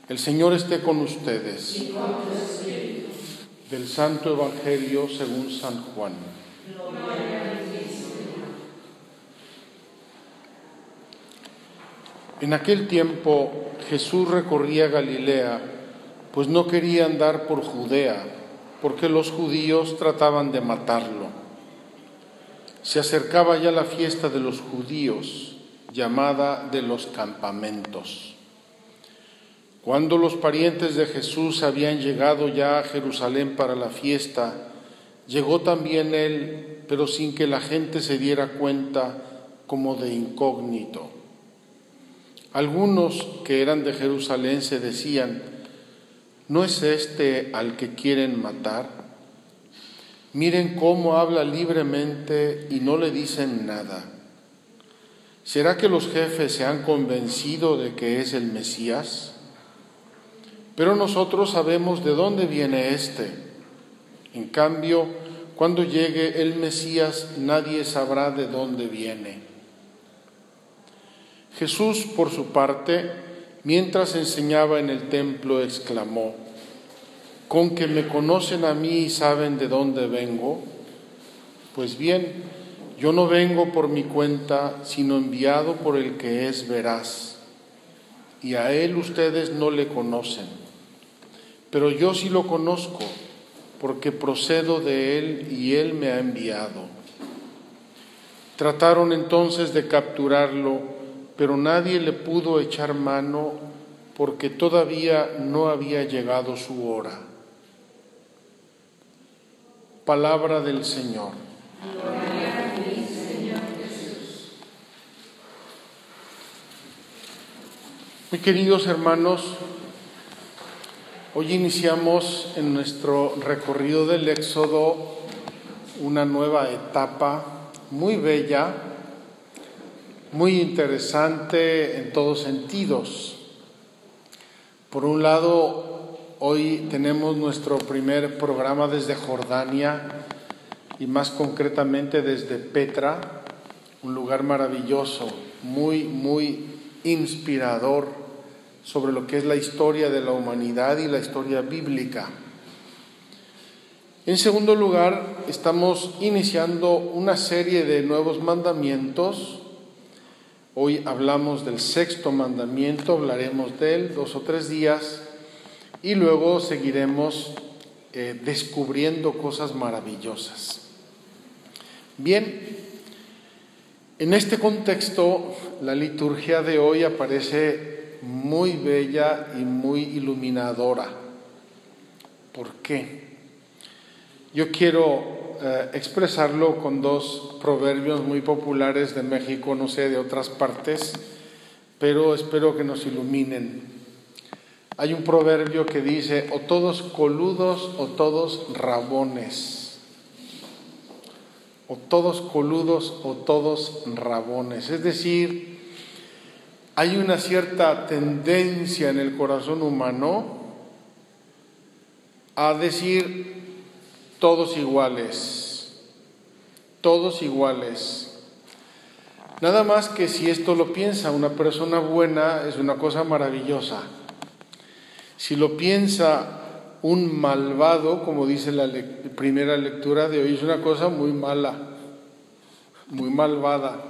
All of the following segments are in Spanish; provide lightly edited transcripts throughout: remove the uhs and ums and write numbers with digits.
El Señor esté con ustedes. Y con tu espíritu. Del Santo Evangelio según San Juan. Gloria a ti, Señor. En aquel tiempo Jesús recorría Galilea, pues no quería andar por Judea, porque los judíos trataban de matarlo. Se acercaba ya la fiesta de los judíos, llamada de los campamentos. Cuando los parientes de Jesús habían llegado ya a Jerusalén para la fiesta, llegó también él, pero sin que la gente se diera cuenta, como de incógnito. Algunos que eran de Jerusalén se decían: ¿no es este al que quieren matar? Miren cómo habla libremente y no le dicen nada. ¿Será que los jefes se han convencido de que es el Mesías? Pero nosotros sabemos de dónde viene éste. En cambio, cuando llegue el Mesías, nadie sabrá de dónde viene. Jesús, por su parte, mientras enseñaba en el templo, exclamó: ¿con que me conocen a mí y saben de dónde vengo? Pues bien, yo no vengo por mi cuenta, sino enviado por el que es veraz. Y a él ustedes no le conocen. Pero yo sí lo conozco, porque procedo de él y él me ha enviado. Trataron entonces de capturarlo, pero nadie le pudo echar mano, porque todavía no había llegado su hora. Palabra del Señor. Gloria a ti, Señor Jesús. Muy queridos hermanos, hoy iniciamos en nuestro recorrido del Éxodo una nueva etapa muy bella, muy interesante en todos sentidos. Por un lado, hoy tenemos nuestro primer programa desde Jordania y más concretamente desde Petra, un lugar maravilloso, muy inspirador sobre lo que es la historia de la humanidad y la historia bíblica. En segundo lugar, estamos iniciando una serie de nuevos mandamientos. Hoy hablamos del sexto mandamiento, hablaremos de él 2 o 3 días y luego seguiremos descubriendo cosas maravillosas. Bien, en este contexto, la liturgia de hoy aparece muy bella y muy iluminadora. ¿Por qué? Yo quiero expresarlo con 2 proverbios muy populares de México, no sé de otras partes, pero espero que nos iluminen. Hay un proverbio que dice: o todos coludos o todos rabones. O todos coludos o todos rabones. Es decir, hay una cierta tendencia en el corazón humano a decir todos iguales, todos iguales. Nada más que si esto lo piensa una persona buena, es una cosa maravillosa. Si lo piensa un malvado, como dice la primera lectura de hoy, es una cosa muy mala, muy malvada.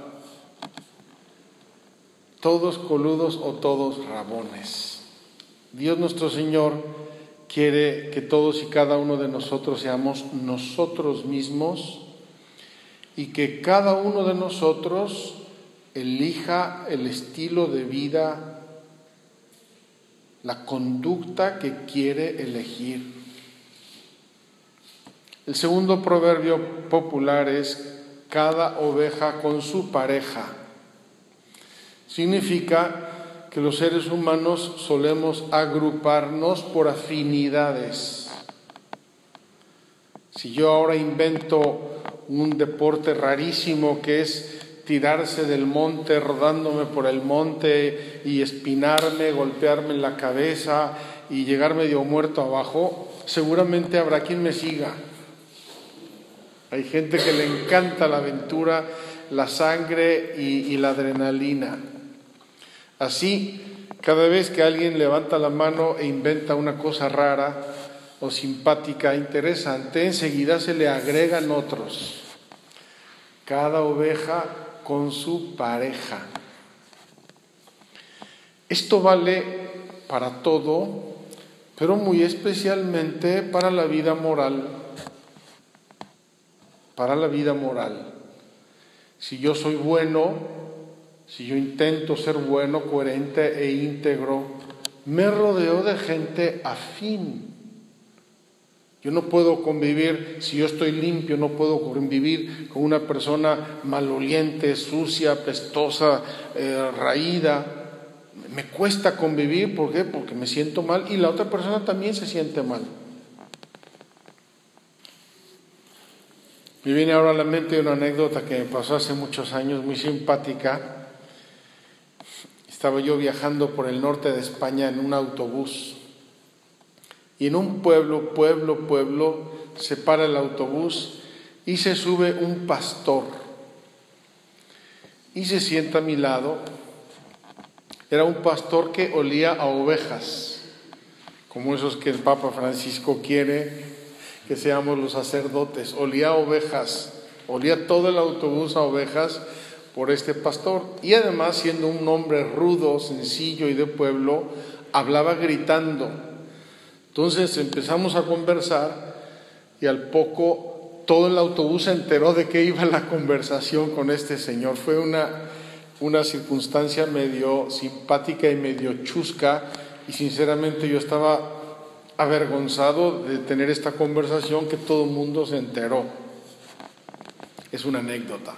Todos coludos o todos rabones. Dios nuestro Señor quiere que todos y cada uno de nosotros seamos nosotros mismos y que cada uno de nosotros elija el estilo de vida, la conducta que quiere elegir. El segundo proverbio popular es: cada oveja con su pareja. Significa que los seres humanos solemos agruparnos por afinidades. Si yo ahora invento un deporte rarísimo que es tirarse del monte, rodándome por el monte y espinarme, golpearme en la cabeza y llegar medio muerto abajo, seguramente habrá quien me siga. Hay gente que le encanta la aventura, la sangre y la adrenalina. Así Cada vez que alguien levanta la mano e inventa una cosa rara o simpática, interesante, enseguida se le agregan otros. Cada oveja con su pareja. Esto vale para todo, pero muy especialmente para la vida moral. Para la vida moral. Si yo soy bueno, si yo intento ser bueno, coherente e íntegro, me rodeo de gente afín. Yo no puedo convivir, si yo estoy limpio, no puedo convivir con una persona maloliente, sucia, apestosa, raída. Me cuesta convivir, ¿por qué? Porque me siento mal y la otra persona también se siente mal. Me viene ahora a la mente una anécdota que me pasó hace muchos años, muy simpática. Estaba yo viajando por el norte de España en un autobús y en un pueblo, se para el autobús y se sube un pastor y se sienta a mi lado. Era un pastor que olía a ovejas, como esos que el Papa Francisco quiere que seamos los sacerdotes. Olía a ovejas, olía todo el autobús a ovejas por este pastor. Y además, siendo un hombre rudo, sencillo y de pueblo, hablaba gritando. Entonces empezamos a conversar y al poco todo el autobús se enteró de qué iba la conversación con este señor. Fue una circunstancia medio simpática y medio chusca, y sinceramente yo estaba avergonzado de tener esta conversación que todo el mundo se enteró. Es una anécdota.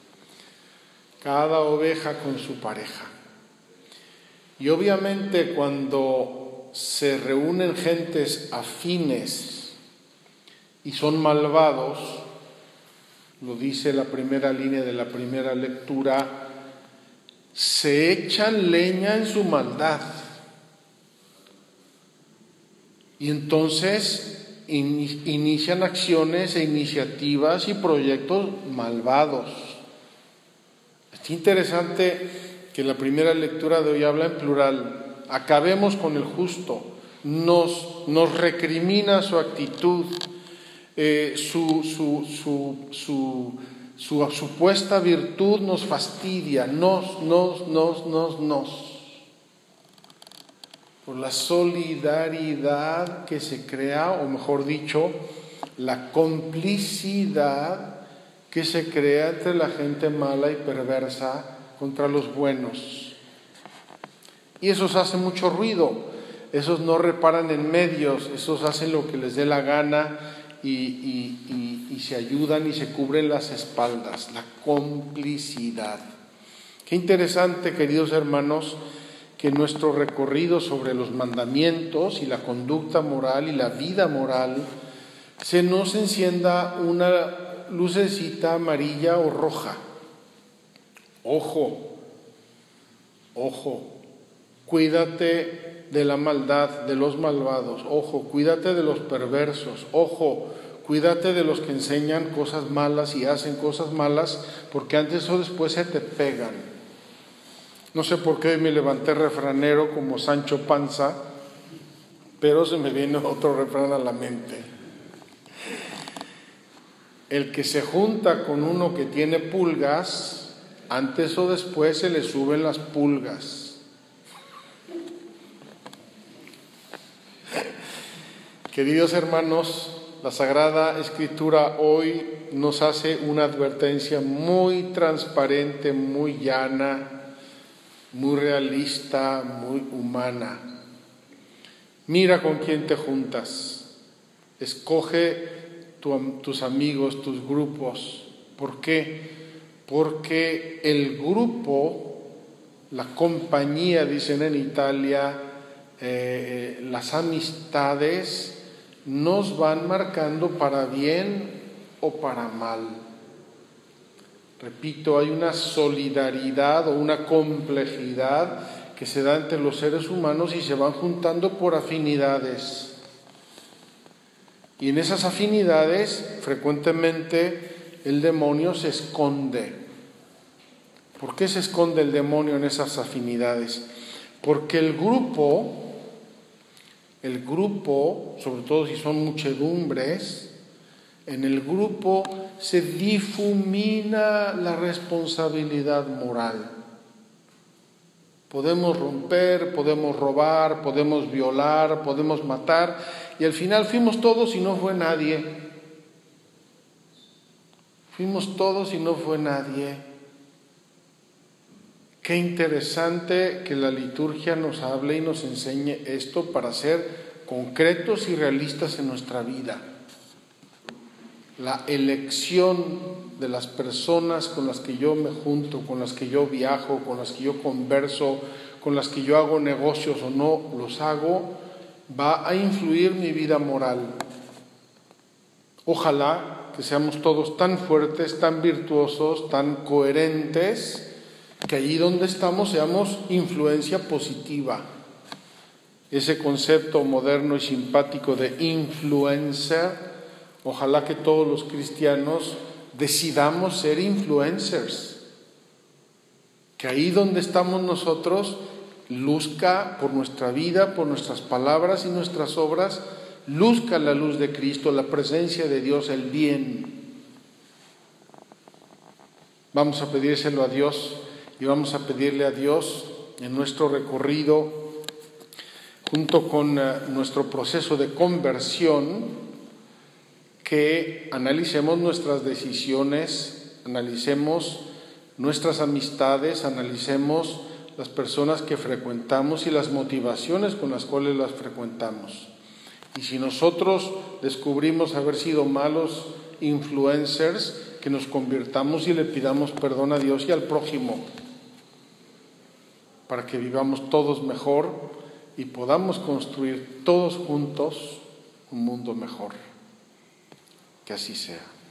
Cada oveja con su pareja. Y obviamente cuando se reúnen gentes afines y son malvados, lo dice la primera línea de la primera lectura, se echan leña en su maldad. Y entonces inician acciones e iniciativas y proyectos malvados. Es interesante que la primera lectura de hoy habla en plural. Acabemos con el justo. Nos recrimina su actitud, su supuesta virtud nos fastidia, por la solidaridad que se crea, o mejor dicho, la complicidad que se crea entre la gente mala y perversa contra los buenos. Y esos hacen mucho ruido, esos no reparan en medios, esos hacen lo que les dé la gana y se ayudan y se cubren las espaldas, la complicidad. Qué interesante, queridos hermanos, que nuestro recorrido sobre los mandamientos y la conducta moral y la vida moral se nos encienda una lucecita amarilla o roja. Ojo, cuídate de la maldad, de los malvados. Ojo, cuídate de los perversos. Ojo, cuídate de los que enseñan cosas malas y hacen cosas malas, porque antes o después se te pegan. No sé por qué me levanté refranero como Sancho Panza, pero se me viene otro refrán a la mente. El que se junta con uno que tiene pulgas, antes o después se le suben las pulgas. Queridos hermanos, la Sagrada Escritura hoy nos hace una advertencia muy transparente, muy llana, muy realista, muy humana. Mira con quién te juntas. Escoge tus amigos, tus grupos. ¿Por qué? Porque el grupo, la compañía, dicen en Italia, las amistades nos van marcando para bien o para mal. Repito, hay una solidaridad o una complejidad que se da entre los seres humanos y se van juntando por afinidades. Y en esas afinidades, frecuentemente, el demonio se esconde. ¿Por qué se esconde el demonio en esas afinidades? Porque el grupo, sobre todo si son muchedumbres, en el grupo se difumina la responsabilidad moral. Podemos romper, podemos robar, podemos violar, podemos matar, y al final fuimos todos y no fue nadie. Fuimos todos y no fue nadie. Qué interesante que la liturgia nos hable y nos enseñe esto para ser concretos y realistas en nuestra vida. La elección de las personas con las que yo me junto, con las que yo viajo, con las que yo converso, con las que yo hago negocios o no los hago, va a influir mi vida moral. Ojalá que seamos todos tan fuertes, tan virtuosos, tan coherentes, que allí donde estamos seamos influencia positiva. Ese concepto moderno y simpático de influencer, ojalá que todos los cristianos decidamos ser influencers. Que ahí donde estamos nosotros luzca por nuestra vida, por nuestras palabras y nuestras obras, luzca la luz de Cristo, la presencia de Dios, el bien. Vamos a pedírselo a Dios y vamos a pedirle a Dios en nuestro recorrido, junto con nuestro proceso de conversión, que analicemos nuestras decisiones, analicemos nuestras amistades, analicemos las personas que frecuentamos y las motivaciones con las cuales las frecuentamos. Y si nosotros descubrimos haber sido malos influencers, que nos convirtamos y le pidamos perdón a Dios y al prójimo, para que vivamos todos mejor y podamos construir todos juntos un mundo mejor. Que así sea.